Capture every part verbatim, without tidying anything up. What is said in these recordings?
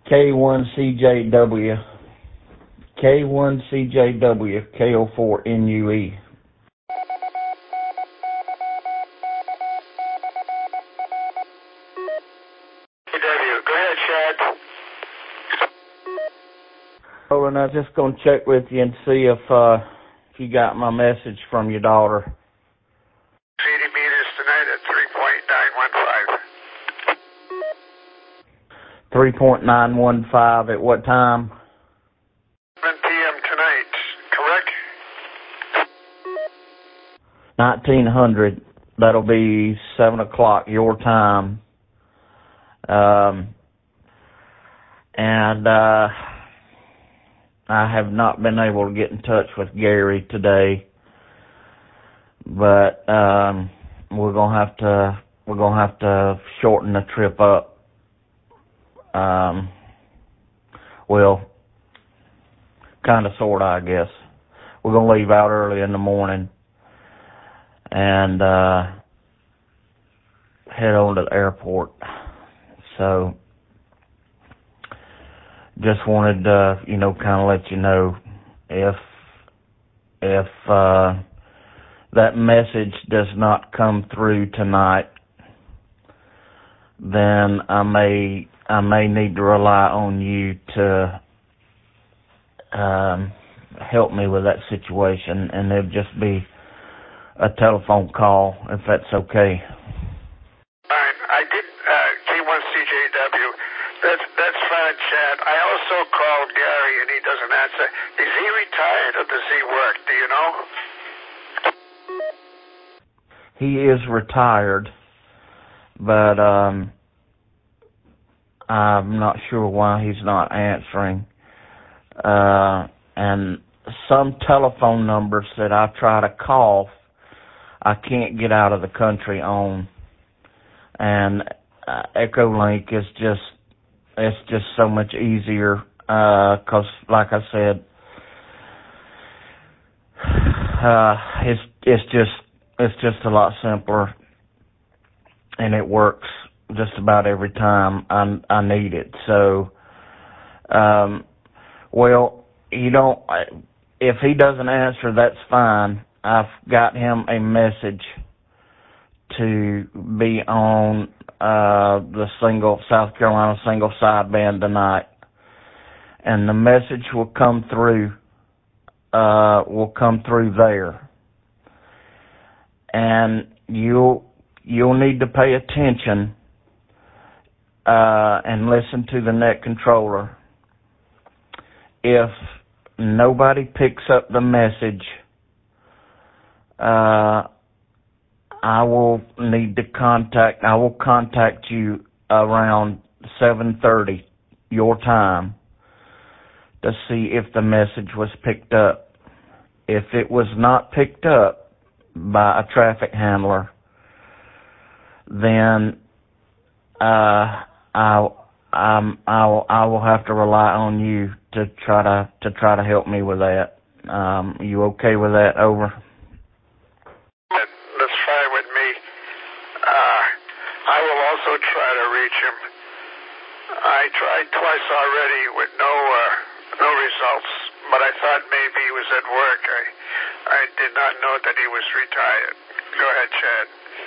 K one C J W. K one C J W, K O four N U E. K W, go ahead, Chad. Oh, and I was just going to check with you and see if, uh, if you got my message from your daughter. eighty meters tonight at three point nine one five. three point nine one five at what time? seven p.m. tonight, correct? nineteen hundred. That'll be seven o'clock your time. Um, and, uh, I have not been able to get in touch with Gary today, but, um, we're gonna have to, we're gonna have to shorten the trip up. Um, well, kinda, sorta, I guess. We're gonna leave out early in the morning and, uh, head on to the airport. So, just wanted to, you know, kind of let you know if, if, uh, that message does not come through tonight, then I may, I may need to rely on you to, um, help me with that situation, and it'll just be a telephone call, if that's okay. Fine. I did, uh, K one C J W. That's, that's fine, Chad. I also called Gary and he doesn't answer. Is he retired or does he work? Do you know? He is retired, but, um, I'm not sure why he's not answering. Uh, and some telephone numbers that I try to call, I can't get out of the country on. And uh, Echolink is just, it's just so much easier, uh, 'cause like I said, uh, it's, it's just, it's just a lot simpler, and it works just about every time I, I need it. So, um, well, you don't, if he doesn't answer, that's fine. I've got him a message to be on, uh, the single, South Carolina single sideband tonight. And the message will come through, uh, will come through there. And you'll, you'll need to pay attention, uh, and listen to the net controller. If nobody picks up the message, uh, I will need to contact, I will contact you around seven thirty your time to see if the message was picked up. If it was not picked up by a traffic handler, then, uh, I'll, um, I'll, I will have to rely on you to try to, to try to help me with that. Um, you okay with that? Over. That, that's fine with me. Uh, I will also try to reach him. I tried twice already with no, uh, no results, but I thought maybe he was at work. I, I did not know that he was retired. Go ahead, Chad.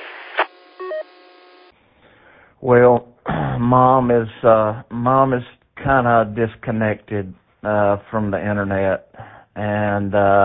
Well, mom is, uh, mom is kind of disconnected, uh, from the internet, and, uh,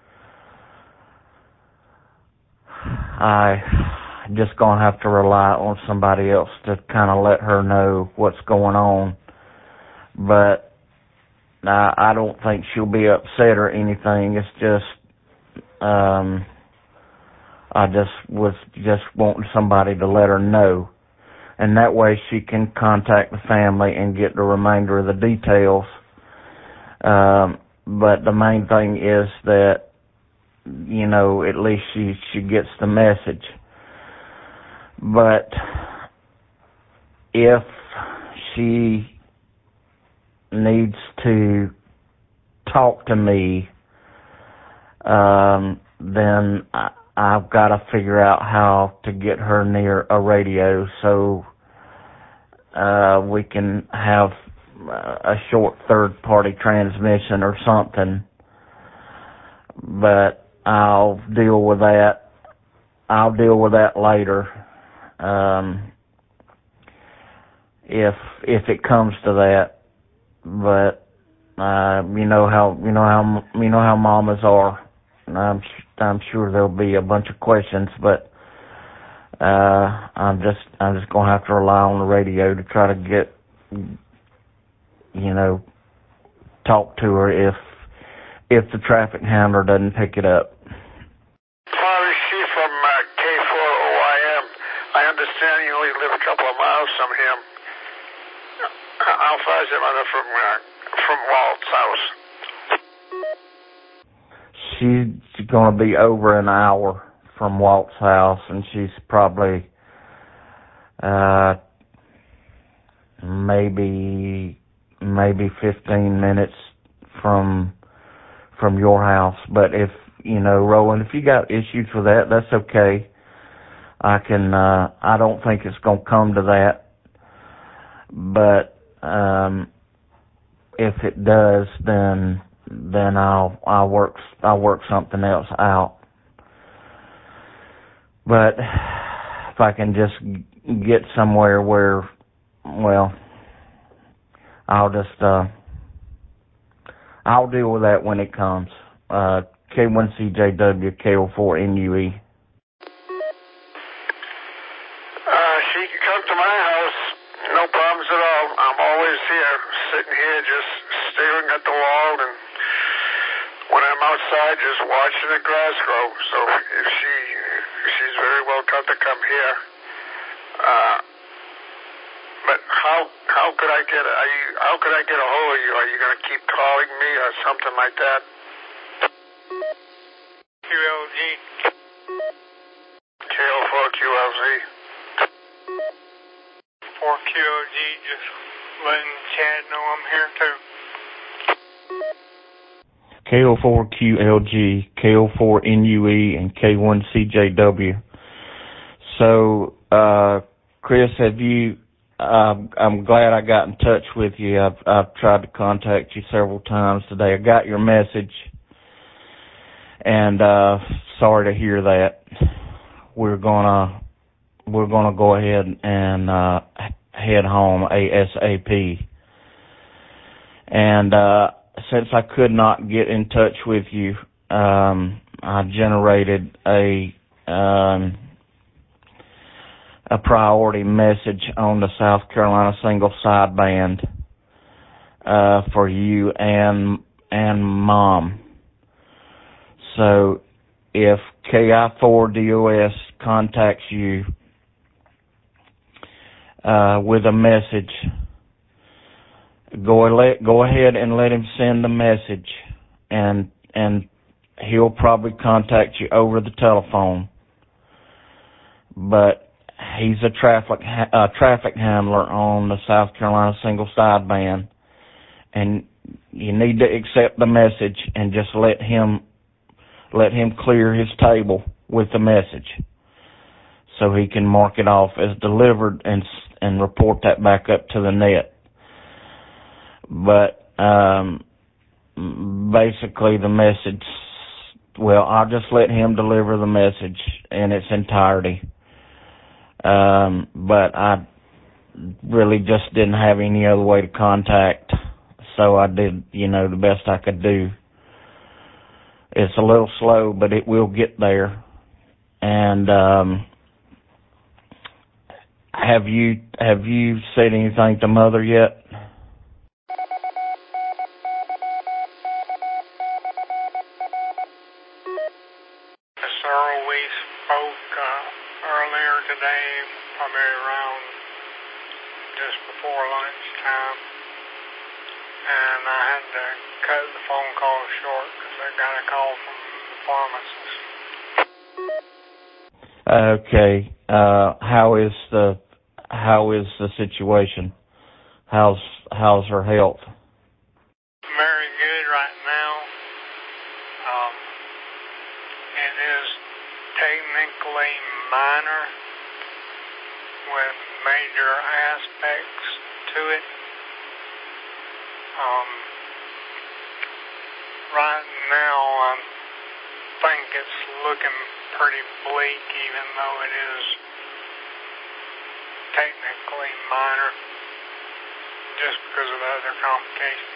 I just gonna have to rely on somebody else to kind of let her know what's going on. But I, I don't think she'll be upset or anything. It's just, um, I just was just wanting somebody to let her know. And that way she can contact the family and get the remainder of the details. Um, but the main thing is that, you know, at least she, she gets the message. But if she needs to talk to me, um, then I, I've got to figure out how to get her near a radio so uh, we can have a short third-party transmission or something. But I'll deal with that. I'll deal with that later. Um, if if it comes to that. But uh, you know how you know how you know how mamas are. I'm I'm sure there'll be a bunch of questions, but uh, I'm just I'm just gonna have to rely on the radio to try to get you know talk to her if if the traffic handler doesn't pick it up. Father, she from uh, K four O I M. I understand you only live a couple of miles from him. How far is your mother from uh, from Walt's house? She's going to be over an hour from Walt's house, and she's probably uh, maybe maybe fifteen minutes from from your house. But if you know, Roland, if you got issues with that, that's okay. I can. Uh, I don't think it's going to come to that, but um, if it does, then then I'll I'll work I'll work something else out. But if I can just get somewhere where, well, I'll just uh, I'll deal with that when it comes. Uh, K one C J W K O four N U E. Uh, she can come to my house, no problems at all. I'm always here, sitting here just staring at the wall, and when I'm outside just watching the grass grow. So if she, she's very welcome to come here. Uh, but how how could I get are you how could I get a hold of you? Are you going to keep calling me or something like that? Q L G. K O four Q L Z. four Q L G, just letting Chad know I'm here too. K O four Q L G, K O four N U E, and K one C J W. So, uh, Chris, have you, uh, I'm glad I got in touch with you. I've, I've tried to contact you several times today. I got your message, and uh, sorry to hear that. We're gonna, we're gonna go ahead and uh, head home ASAP. And uh, since I could not get in touch with you, um, I generated a um, a priority message on the South Carolina single sideband uh, for you and and Mom. So if K I four D O S contacts you uh, with a message, go let go ahead and let him send the message, and and he'll probably contact you over the telephone. But he's a traffic uh, traffic handler on the South Carolina single sideband, and you need to accept the message and just let him let him clear his table with the message, so he can mark it off as delivered and and report that back up to the net. But um, basically the message, well, I'll just let him deliver the message in its entirety. Um, but I really just didn't have any other way to contact, so I did, you know, the best I could do. It's a little slow, but it will get there. And um, have you have you said anything to Mother yet? Today, probably around just before lunchtime, and I had to cut the phone call short because I got a call from the pharmacist. Okay. Uh, how is the how is the situation? How's how's her health? Very good right now. Um, it is technically minor with major aspects to it, Um, right now, I think it's looking pretty bleak, even though it is technically minor, just because of the other complications.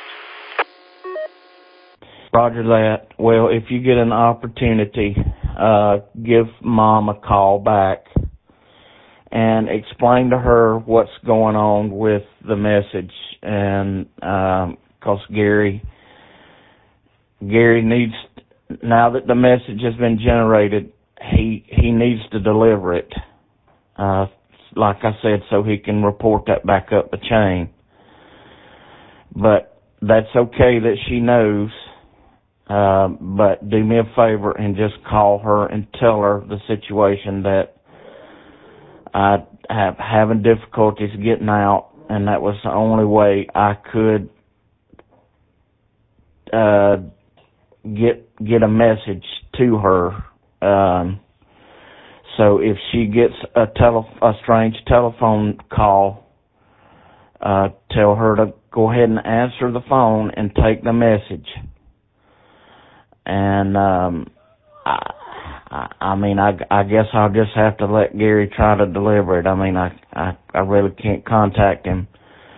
Roger that. Well, if you get an opportunity, uh, give Mom a call back and explain to her what's going on with the message. And, um, cause Gary, Gary needs, now that the message has been generated, he, he needs to deliver it. Uh, like I said, so he can report that back up the chain. But that's okay that she knows. Uh, but do me a favor and just call her and tell her the situation, that I have having difficulties getting out, and that was the only way I could uh, get get a message to her. Um, so if she gets a tele a strange telephone call, uh, tell her to go ahead and answer the phone and take the message. And, um, I, I, I mean, I, I guess I'll just have to let Gary try to deliver it. I mean, I, I, I really can't contact him.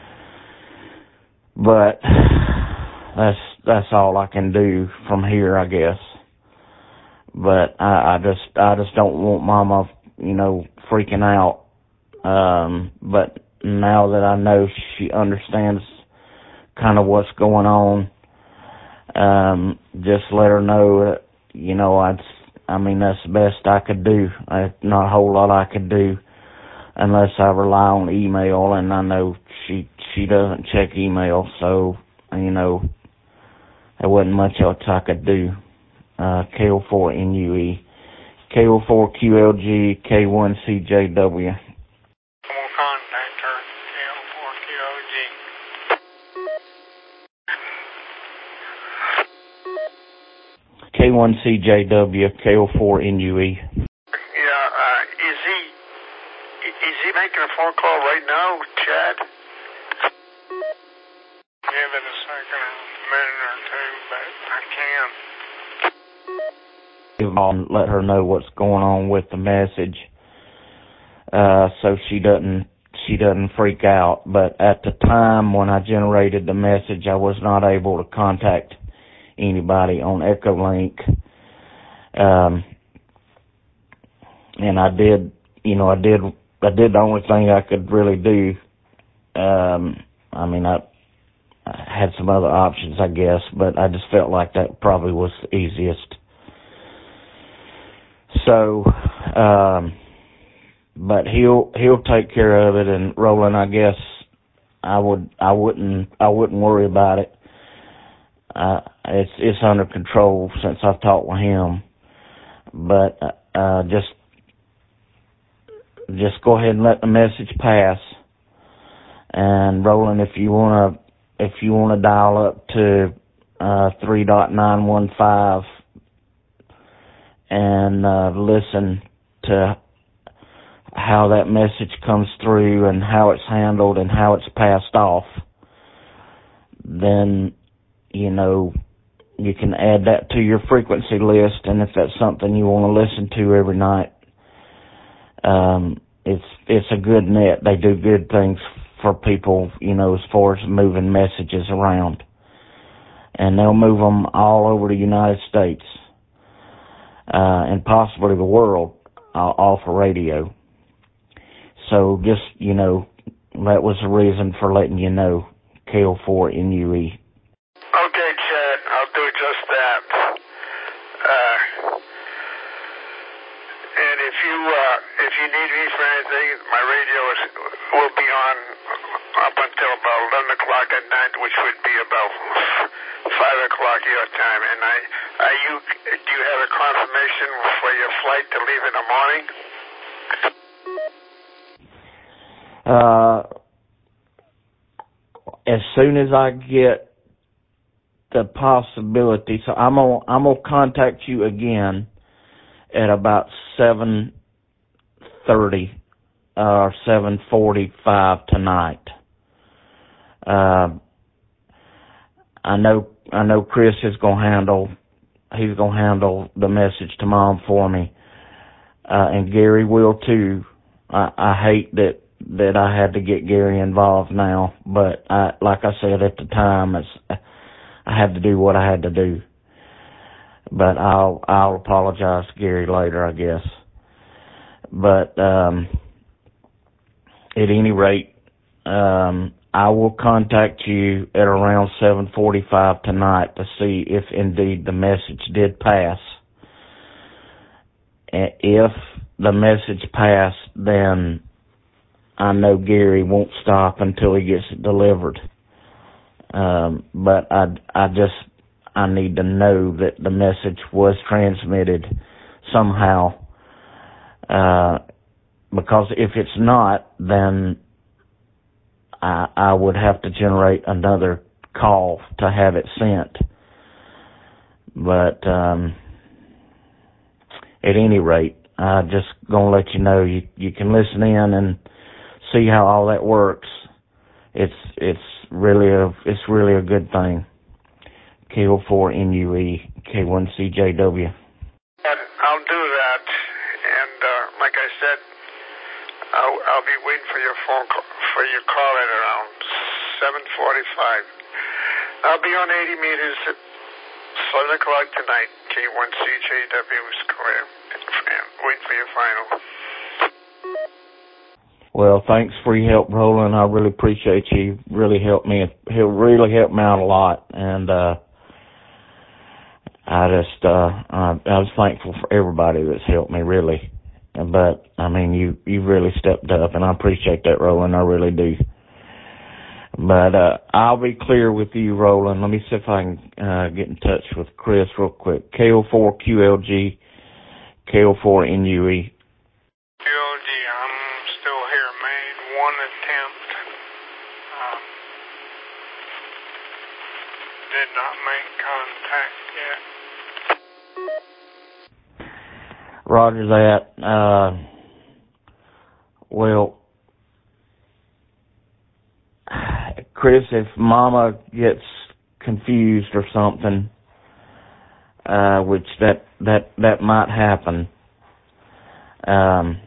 But that's, that's all I can do from here, I guess. But I, I just, I just don't want Mama, you know, freaking out. Um, but now that I know she understands kind of what's going on, Um, just let her know that, you know, I'd, I mean, that's the best I could do. I, not a whole lot I could do unless I rely on email, and I know she, she doesn't check email, so, you know, there wasn't much else I could do. Uh, K O four N U E, K O four Q L G, K one C J W. We'll contact her, K O four Q L G. K one C J W, K O four N U E. Yeah, uh, is he, is he making a phone call right now, Chad? Give it a second, a minute or two, but I can. I'll let her know what's going on with the message, uh, so she doesn't, she doesn't freak out. But at the time when I generated the message, I was not able to contact anybody on Echolink. Um, and I did, you know, I did, I did the only thing I could really do. Um, I mean, I, I had some other options, I guess, but I just felt like that probably was the easiest. So, um, but he'll, he'll take care of it. And Roland, I guess I would, I wouldn't, I wouldn't worry about it. Uh, it's, it's under control since I've talked with him, but, uh, just, just go ahead and let the message pass. And Roland, if you want to, if you want to dial up to, uh, three dot nine one five and, uh, listen to how that message comes through and how it's handled and how it's passed off, then, you know, you can add that to your frequency list. And if that's something you want to listen to every night, um, it's, it's a good net. They do good things for people, you know, as far as moving messages around. And they'll move them all over the United States, uh, and possibly the world, uh, off of radio. So just, you know, that was the reason for letting you know, K O four N U E. Okay, Chad, I'll do just that. Uh, and if you, uh, if you need me for anything, my radio is, will be on up until about eleven o'clock at night, which would be about five o'clock your time. And I, are you, do you have a confirmation for your flight to leave in the morning? Uh, as soon as I get the possibility, so I'm gonna, I'm gonna contact you again at about seven thirty or seven forty-five tonight. Uh, I know, I know Chris is going to handle, he's going to handle the message to Mom for me. Uh, and Gary will too. I, I hate that, that I had to get Gary involved now, but I, like I said at the time, it's, I had to do what I had to do. But I'll, I'll apologize to Gary later, I guess. But, um, at any rate, um, I will contact you at around seven forty-five tonight to see if indeed the message did pass. And if the message passed, then I know Gary won't stop until he gets it delivered. Um, but I, I just, I need to know that the message was transmitted somehow. Uh, because if it's not, then I, I would have to generate another call to have it sent. But, um, at any rate, I'm just gonna let you know you, you can listen in and see how all that works. It's, it's really a, it's really a good thing. K O four N U E, K one C J W. I'll do that, and uh, like I said, I'll, I'll be waiting for your phone call, for your call at around seven forty-five. I'll be on eighty meters at seven o'clock tonight, K one C J W Square, and wait for your final. Well, thanks for your help, Roland. I really appreciate you. Really helped me. He'll really help me out a lot, and uh, I just uh, I, I was thankful for everybody that's helped me, really. But I mean, you you really stepped up, and I appreciate that, Roland. I really do. But uh, I'll be clear with you, Roland. Let me see if I can uh, get in touch with Chris real quick. K O four Q L G, K O four N U E. Q L G, I'm still here. Made one attempt. Um, did not make contact yet. Roger that. Uh, well, Chris, if Mama gets confused or something, uh, which that, that, that might happen, um,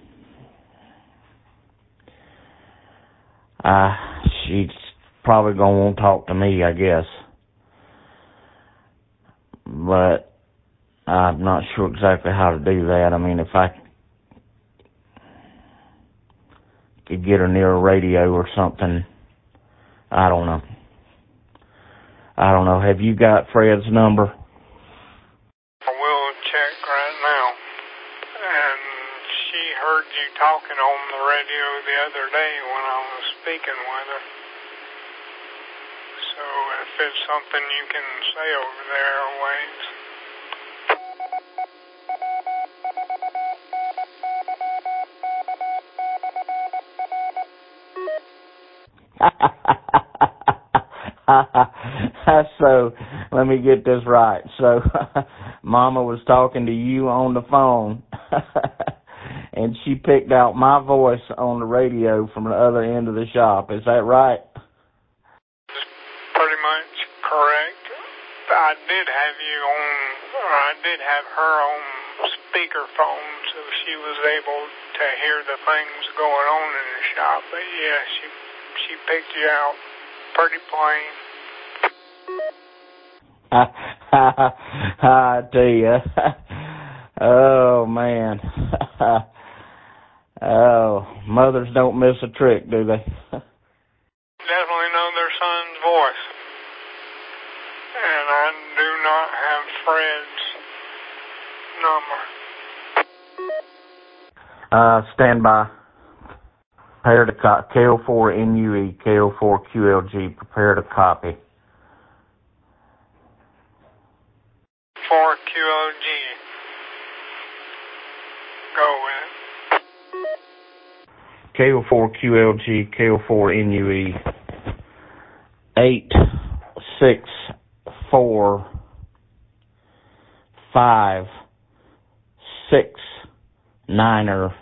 uh, she's probably gonna want to talk to me, I guess. But I'm not sure exactly how to do that. I mean, if I could get her near a radio or something, I don't know. I don't know. Have you got Fred's number? I will check right now. And she heard you talking on the radio the other day when I was speaking with her. So if it's something you can say over there a ways. So, let me get this right. So, Mama was talking to you on the phone, and she picked out my voice on the radio from the other end of the shop. Is that right? Pretty much correct. I did have you on, or I did have her on speakerphone, so she was able to hear the things going on in the shop. But yeah, she she picked you out pretty plain. I tell you, oh man, oh, mothers don't miss a trick, do they? Definitely know their son's voice, and I do not have Fred's number. Uh, stand by. Prepare to copy. K O four N U E, K O four Q L G. Prepare to copy. four Q L G. Go with it. K O four Q L G, K O four N U E. Eight six four five six niner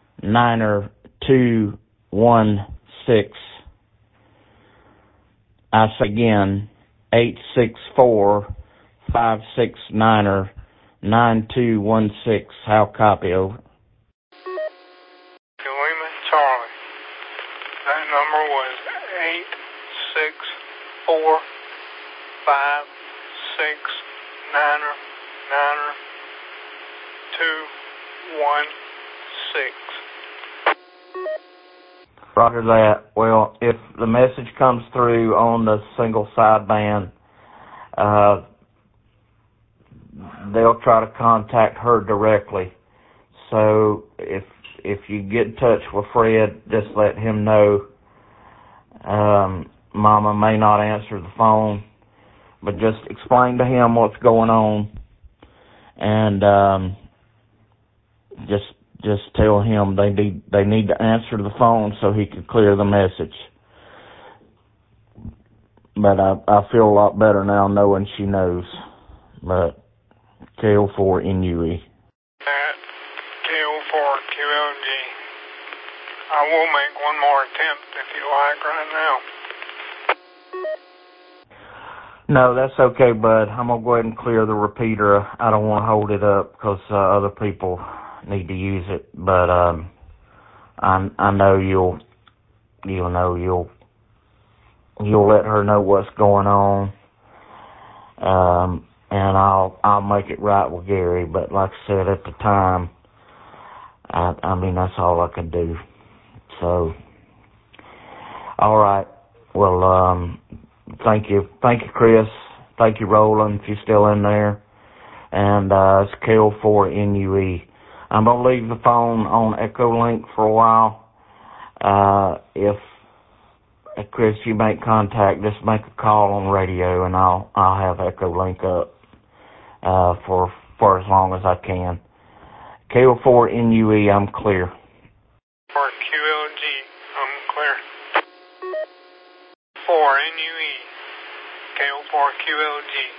niner two one six. I say again, eight six four, five six nine, nine two one six. How copy, over? Lima Charlie. That number was eight six four, five six nine, nine two one six. Roger that. Well, if the message comes through on the single sideband, uh, they'll try to contact her directly. So if if you get in touch with Fred, just let him know. Um, Mama may not answer the phone, but just explain to him what's going on, and um, just just tell him they need they need to answer the phone so he can clear the message. But I I feel a lot better now knowing she knows. But K O four N U E. At K O four Q L G. I will make one more attempt if you like right now. No, that's okay, bud. I'm going to go ahead and clear the repeater. I don't want to hold it up because uh, other people need to use it. But um, I I know you'll you'll know you'll you'll let her know what's going on. Um, and I'll I'll make it right with Gary. But like I said at the time, I I mean that's all I can do. So, all right. Well, um, thank you, thank you, Chris. Thank you, Roland, if you're still in there. And uh, it's K O four N U E. I'm gonna leave the phone on Echolink for a while. Uh, if uh, Chris, you make contact, just make a call on radio, and I'll I'll have Echolink up uh, for for as long as I can. K O four N U E, I'm clear. For Q L G, I'm clear. four N U E, K O four Q L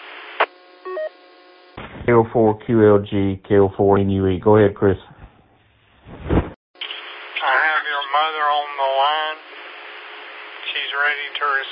G. K O four Q L G, K O four N U E. Go ahead, Chris. I have your mother on the line. She's ready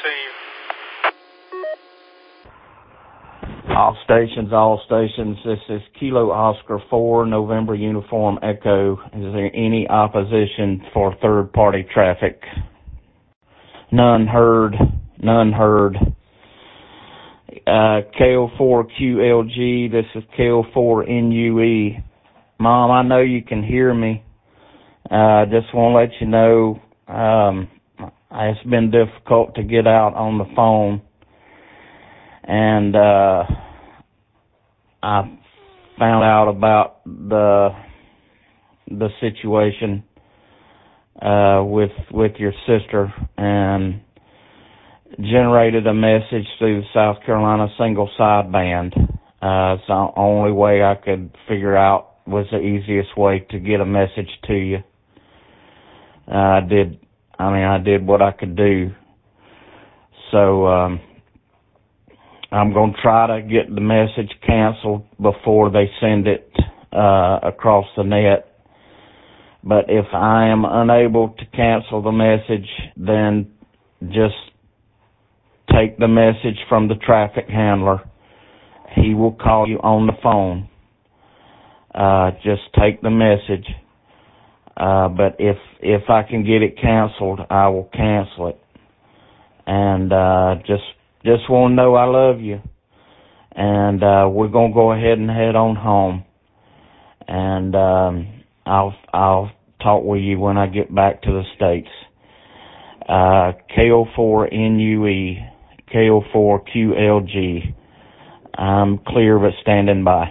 to receive. All stations, all stations. This is Kilo Oscar four, November Uniform Echo. Is there any opposition for third-party traffic? None heard. None heard. Uh, K O four Q L G, this is K O four N U E. Mom, I know you can hear me. I uh, just want to let you know um, it's been difficult to get out on the phone. And uh, I found out about the the situation uh, with with your sister and generated a message through the South Carolina single sideband. Uh, it's the only way I could figure out was the easiest way to get a message to you. Uh, I did, I mean, I did what I could do. So um, I'm going to try to get the message canceled before they send it uh, across the net. But if I am unable to cancel the message, then just take the message from the traffic handler. He will call you on the phone. Uh, just take the message. Uh, but if if I can get it canceled, I will cancel it. And uh, just just want to know I love you. And uh, we're gonna go ahead and head on home. And um, I'll I'll talk with you when I get back to the States. Uh, K O four N U E, K O four Q L G. I'm clear but standing by.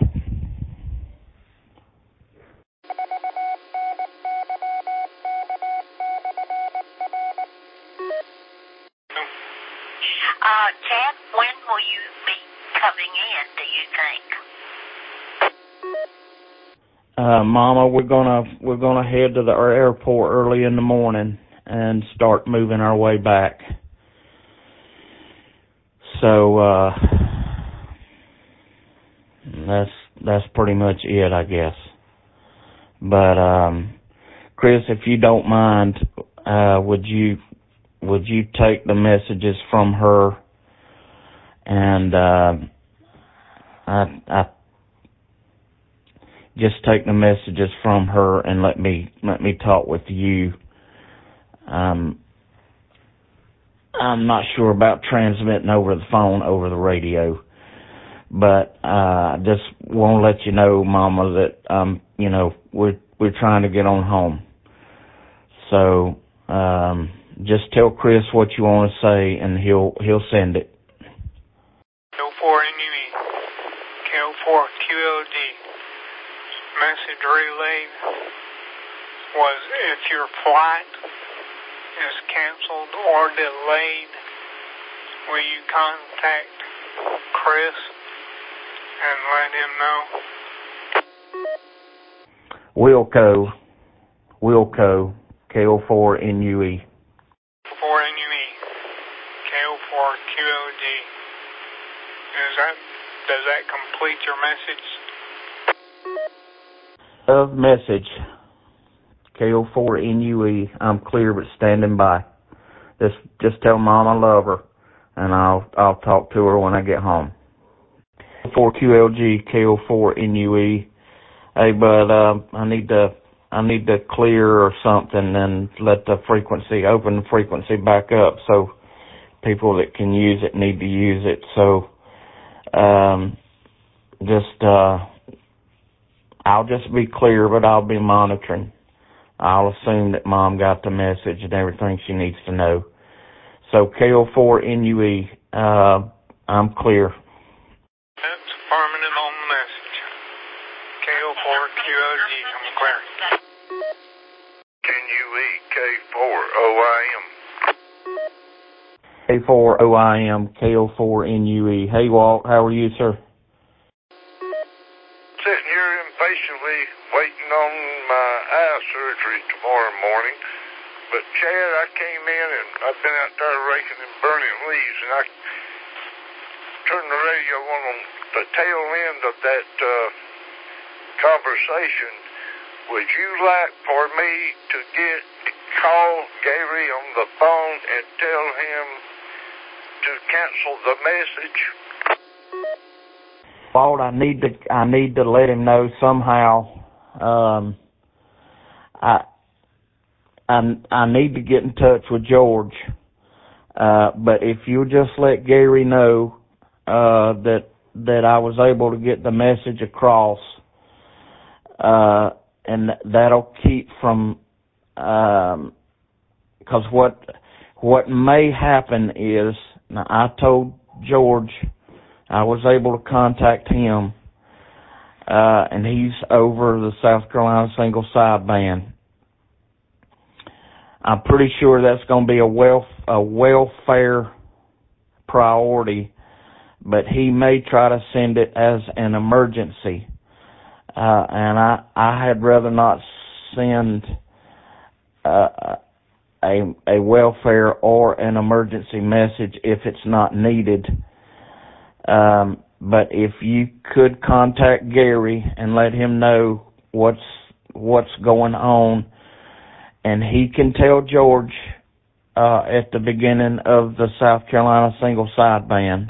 Uh, Chad, when will you be coming in, do you think? Uh, Mama, we're gonna we're gonna head to the airport early in the morning and start moving our way back. So uh, that's that's pretty much it, I guess. But um, Chris, if you don't mind, uh, would you would you take the messages from her and uh, I, I just take the messages from her and let me let me talk with you. Um, I'm not sure about transmitting over the phone, over the radio, but I uh, just want to let you know, Mama, that um, you know we're we're trying to get on home. So um, just tell Chris what you want to say, and he'll he'll send it. K O four N U E, K O four Q L G. Message relayed was if your flight is canceled or delayed, will you contact Chris and let him know? Wilco, Wilco, K O four N U E. four N U E, K O four Q L G. Is that, does that complete your message? Of message, K O four N U E, I'm clear but standing by. Just just tell Mom I love her, and I'll I'll talk to her when I get home. four Q L G, K O four N U E. Hey, bud, uh, I need to I need to clear or something and let the frequency open the frequency back up so people that can use it need to use it. So um, just uh, I'll just be clear, but I'll be monitoring. I'll assume that Mom got the message and everything she needs to know. So K O four N U E, uh, I'm clear. That's affirmative on the message. K O four Q L G, I'm clear. N U E, K four O I M. K four O I M, K O four N U E. Hey, Walt, how are you, sir? Sitting here impatiently waiting on my eye surgery tomorrow morning. But, Chad, I came in and I've been out there raking and burning leaves, and I turned the radio on on the tail end of that uh, conversation. Would you like for me to get call Gary on the phone and tell him to cancel the message? Walt, I need to I need to let him know somehow. Um, I I I need to get in touch with George. Uh, but if you just let Gary know uh, that that I was able to get the message across, uh, and that'll keep from um, because what what may happen is, now I told George I was able to contact him, uh, and he's over the South Carolina single sideband. I'm pretty sure that's going to be a welf a welfare priority, but he may try to send it as an emergency, uh, and I I had rather not send uh, a a welfare or an emergency message if it's not needed. Um, but if you could contact Gary and let him know what's what's going on, and he can tell George uh, at the beginning of the South Carolina single sideband,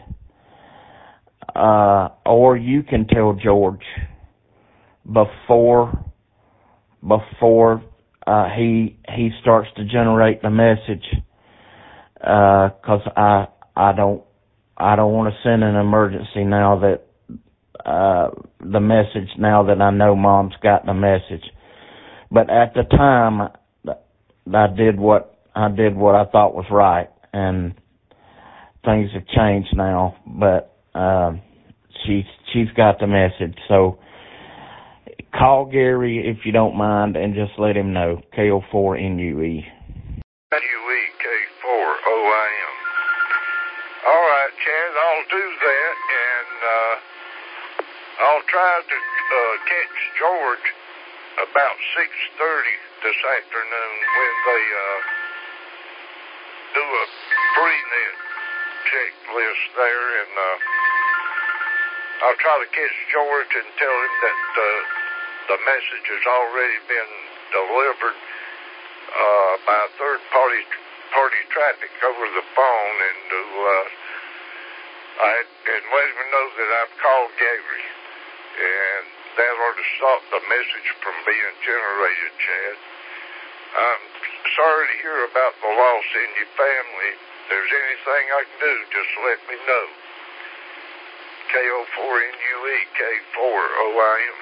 uh, or you can tell George before before uh, he he starts to generate the message, because uh, I I don't. I don't want to send an emergency now that uh, the message, now that I know Mom's got the message. But at the time, I did what I did what I thought was right, and things have changed now. But uh, she's she's got the message. So call Gary if you don't mind, and just let him know. K O four N U E. N U E, K four O I M. All right, Chad, I'll do that, and uh, I'll try to uh, catch George about six thirty this afternoon when they uh, do a pre-net checklist there, and uh, I'll try to catch George and tell him that uh, the message has already been delivered uh, by third-party party traffic over the phone, and uh, I had and let him know that I've called Gary, and that ought to stop the message from being generated, Chad. I'm sorry to hear about the loss in your family. If there's anything I can do, just let me know. K O four N U E, K four O I M.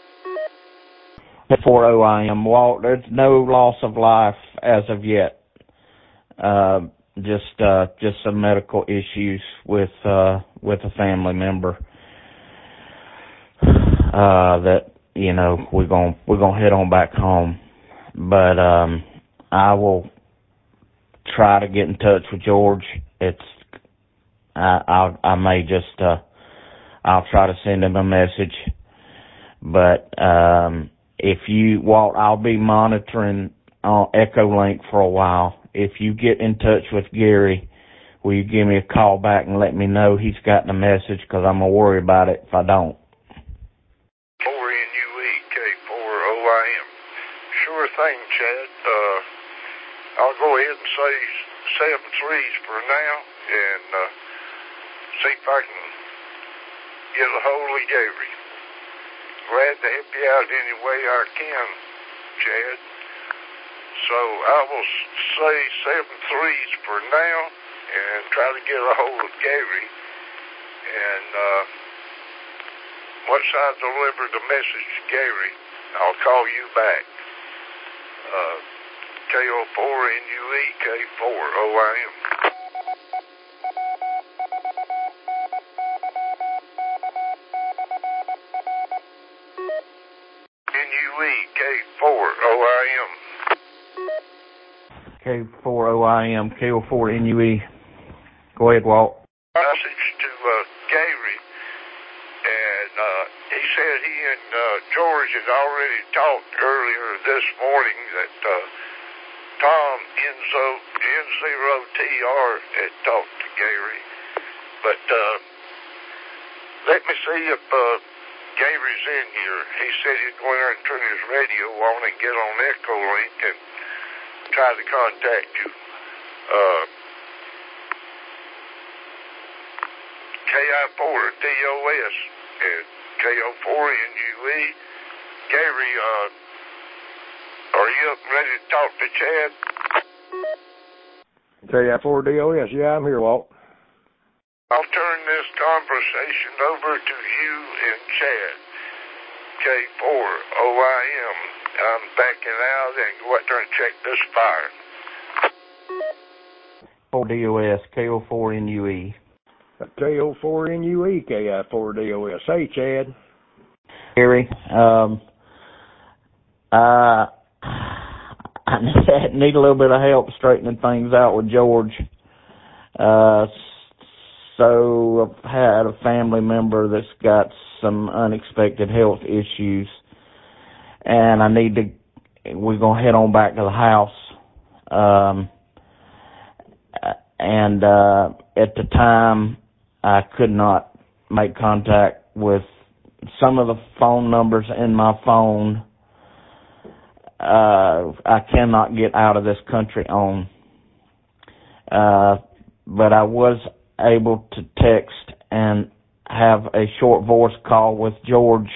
K four O I M. Walt, there's no loss of life as of yet. Uh, just uh, just some medical issues with uh, with a family member. Uh, that you know we're gonna we're gonna head on back home, but um, I will try to get in touch with George. It's I I'll, I may just uh, I'll try to send him a message, but um, if you Walt, I'll be monitoring on EchoLink for a while. If you get in touch with Gary, will you give me a call back and let me know he's gotten the message? Because I'm gonna worry about it if I don't. four N U E, K four O I M. Sure thing, Chad. Uh, I'll go ahead and say seven threes for now, and uh, see if I can get a hold of Gary. Glad to help you out any way I can, Chad. So I will say seven threes for now, and try to get a hold of Gary. And uh, once I deliver the message to Gary, I'll call you back. Uh, K O four N U E, K four O I M. N U E, K four O I M. K four O I M, K O four N U E. Go ahead, Walt. Message to uh, Gary, and uh, he said he and uh, George had already talked earlier this morning that uh, Tom Enzo, N zero T R had talked to Gary. But uh, let me see if uh, Gary's in here. He said he'd go in there and turn his radio on and get on EchoLink and try to contact you. Uh, K I four D O S and K O four N U E. Gary, uh, are you up and ready to talk to Chad? K I four D O S, yeah, I'm here, Walt. I'll turn this conversation over to you and Chad. K four O I M. I'm backing out and go out there and check this fire. four D O S, K O four N U E. K O four N U E, K I four D O S. Hey, Chad. Gary, um, uh, I need a little bit of help straightening things out with George. Uh, so I've had a family member that's got some unexpected health issues, and I need to, we're going to head on back to the house. Um, and uh, at the time, I could not make contact with some of the phone numbers in my phone. Uh, I cannot get out of this country on. Uh, but I was able to text and have a short voice call with George,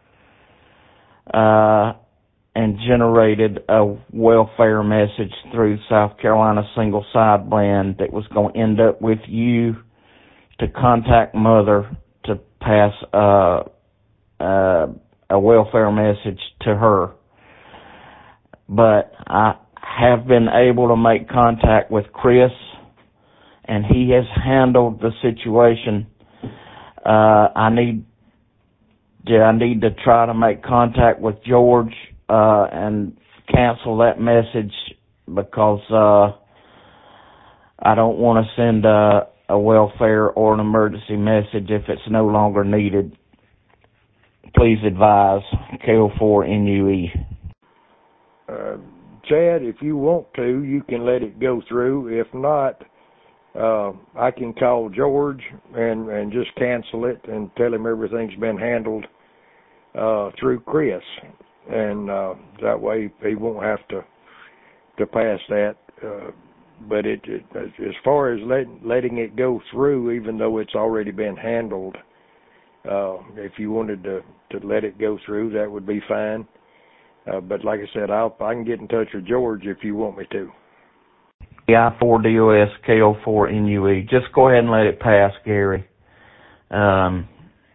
uh, and generated a welfare message through South Carolina single sideband that was going to end up with you to contact Mother to pass uh, uh, a welfare message to her. But I have been able to make contact with Chris, and he has handled the situation. Uh, I need to, I need to try to make contact with George uh, and cancel that message because uh, I don't want to send a, a welfare or an emergency message if it's no longer needed. Please advise. K O four N U E. Uh, Chad, if you want to, you can let it go through. If not, uh, I can call George and, and just cancel it and tell him everything's been handled uh, through Chris. And uh, that way he won't have to, to pass that. Uh, but it, it as far as let, letting it go through, even though it's already been handled, uh, if you wanted to, to let it go through, that would be fine. Uh, but like I said, I'll, I can get in touch with George if you want me to. I four D O S K O four N U E. Just go ahead and let it pass, Gary. Um,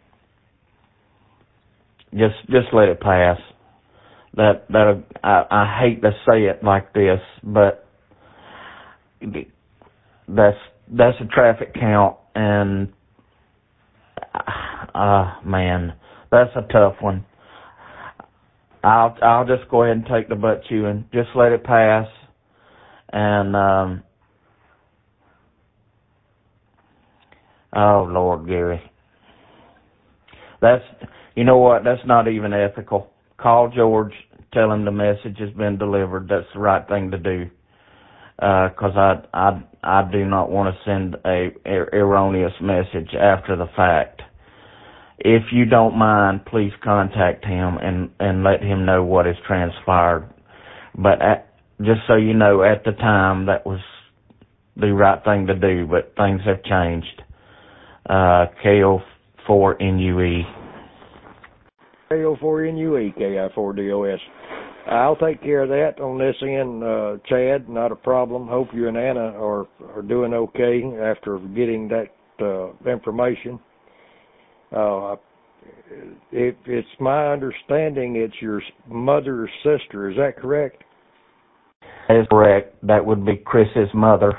just just let it pass. That that I, I hate to say it like this, but that's that's a traffic count, and uh man, that's a tough one. I'll I'll just go ahead and take the butt chewing. Just let it pass, and um, oh Lord, Gary, that's you know what? That's not even ethical. Call George, tell him the message has been delivered. That's the right thing to do. Because uh, I I I do not want to send a, a erroneous message after the fact. If you don't mind, please contact him and, and let him know what has transpired. But at, just so you know, at the time, that was the right thing to do, but things have changed. Uh, K O four N U E. K O four N U E, K I four D O S. I'll take care of that on this end, uh, Chad. Not a problem. Hope you and Anna are, are doing okay after getting that uh, information. Uh, it, it's my understanding it's your mother's sister. Is that correct? That is correct. That would be Chris's mother.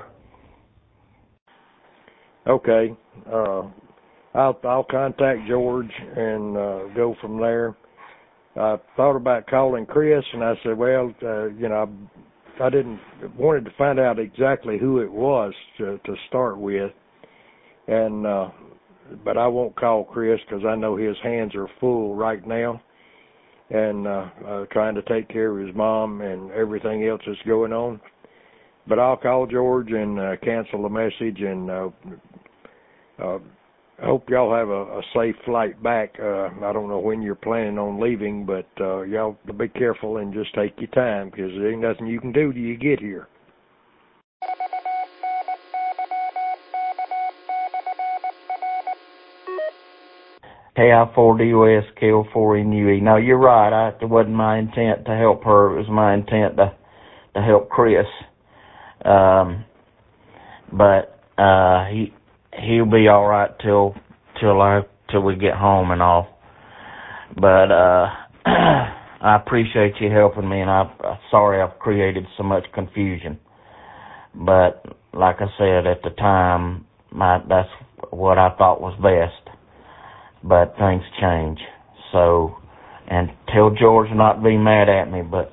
Okay. Uh, I'll I'll contact George and uh, go from there. I thought about calling Chris, and I said, well, uh, you know, I, I didn't wanted to find out exactly who it was to, to start with, and. Uh, But I won't call Chris because I know his hands are full right now and uh, uh, trying to take care of his mom and everything else that's going on. But I'll call George and uh, cancel the message, and uh, uh, I hope y'all have a, a safe flight back. Uh, I don't know when you're planning on leaving, but uh, y'all be careful and just take your time because there ain't nothing you can do till you get here. K I four D O S K O four N U E. No, you're right. I, it wasn't my intent to help her. It was my intent to to help Chris. Um, but uh, he he'll be all right till till I till we get home and all. But uh, I appreciate you helping me, and I'm sorry I've created so much confusion. But like I said at the time, my that's what I thought was best. But things change. So, and tell George not to be mad at me, but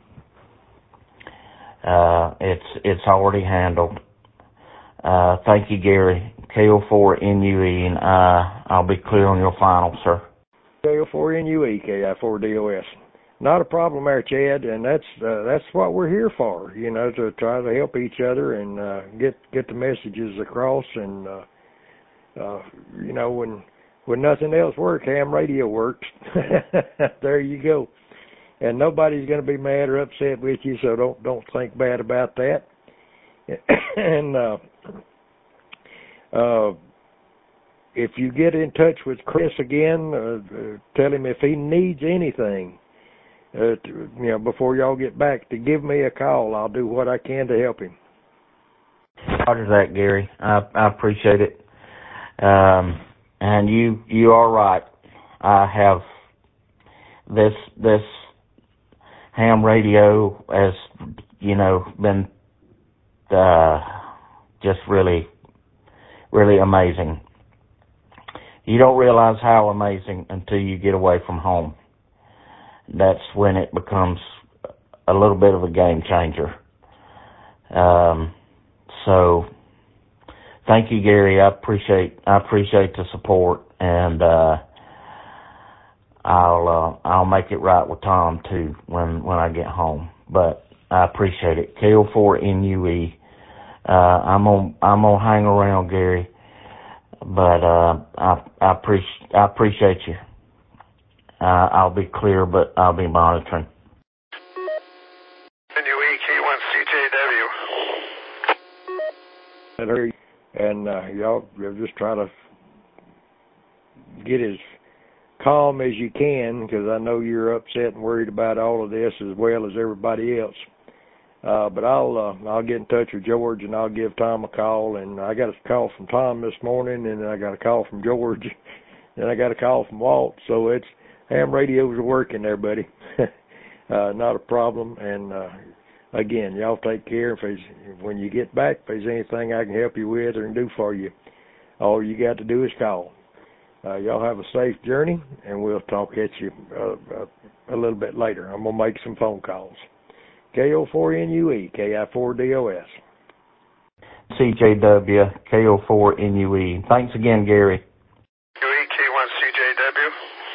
uh, it's it's already handled. Uh, thank you, Gary. K O four N U E, and uh, I'll be clear on your final, sir. K O four N U E, K I four D O S. Not a problem there, Chad, and that's uh, that's what we're here for, you know, to try to help each other and uh, get get the messages across. And uh, uh, you know, when when nothing else works, ham radio works. There you go. And nobody's going to be mad or upset with you, so don't don't think bad about that. And uh, uh, if you get in touch with Chris again, uh, uh, tell him if he needs anything, uh, to, you know, before y'all get back, to give me a call. I'll do what I can to help him. Roger that, Gary. I, I appreciate it. Um, and you you are right. I have this this ham radio has, you know, been uh, just really really amazing. You don't realize how amazing until you get away from home. That's when it becomes a little bit of a game changer. Um, so, thank you, Gary. I appreciate I appreciate the support, and uh, I'll uh, I'll make it right with Tom too when when I get home. But I appreciate it. K O four N U E. Uh, I'm on I'm gonna hang around, Gary. But uh, I I appreciate I appreciate you. Uh, I'll be clear, but I'll be monitoring. N U E K one C J W. her, and uh, y'all just try to get as calm as you can, because I know you're upset and worried about all of this as well as everybody else. Uh, but I'll uh, I'll get in touch with George, and I'll give Tom a call. And I got a call from Tom this morning, and I got a call from George, and I got a call from Walt. So it's ham radios are working there, buddy. uh, not a problem. And uh, again, y'all take care. If there's, when you get back, if there's anything I can help you with or do for you, all you got to do is call. Uh, y'all have a safe journey, and we'll talk at you uh, uh, a little bit later. I'm going to make some phone calls. K O four N U E, K I four D O S. C J W, K O four N U E. Thanks again, Gary. K one C J W.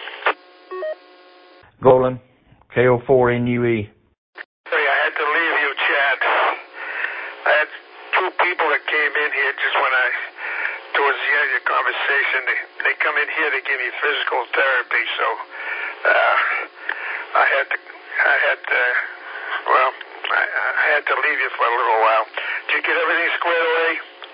Golan, K O four N U E. Hey, I had to leave you, Chad. I had two people that came in here just when I, towards the end of your conversation, they, they come in here to give me physical therapy, so uh, I had to, I had to, well, I, I had to leave you for a little while. Did you get everything squared away?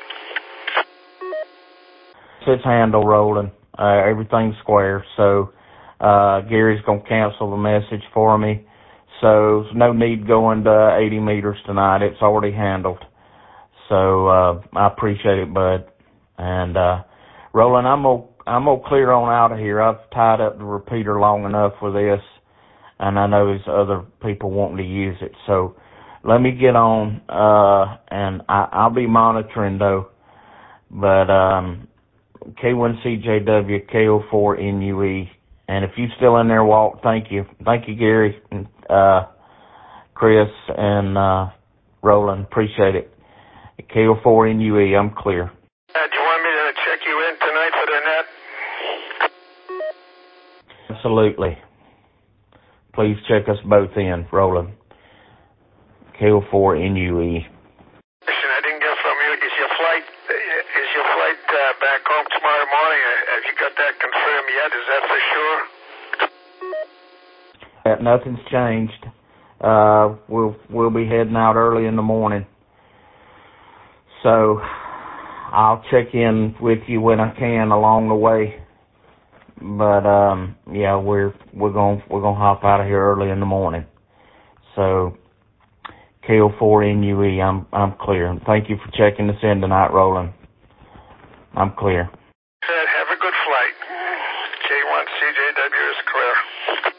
It's handle rolling. Uh, everything's square, so uh, Gary's going to cancel the message for me. So there's no need going to eighty meters tonight. It's already handled. So uh, I appreciate it, bud. And uh, Roland, I'm gonna I'm gonna clear on out of here. I've tied up the repeater long enough with this, and I know there's other people wanting to use it. So let me get on, uh, and I, I'll be monitoring though. But um, K one C J W, K O four N U E. And if you're still in there, Walt, thank you. Thank you, Gary, and uh, Chris, and uh, Roland. Appreciate it. K O four N U E, I'm clear. Uh, do you want me to check you in tonight for the net? Absolutely. Please check us both in, Roland. K O four N U E. Listen, I didn't get from you. Is your flight is your flight uh, back home tomorrow morning? Have you got that confirmed yet? Is that for sure? Uh, nothing's changed. Uh, we'll we'll be heading out early in the morning. So I'll check in with you when I can along the way. But um, yeah, we're we're going we're gonna hop out of here early in the morning. So K O four N U E, I'm I'm clear. Thank you for checking us in tonight, Roland. I'm clear. Have a good flight. K one C J W is clear.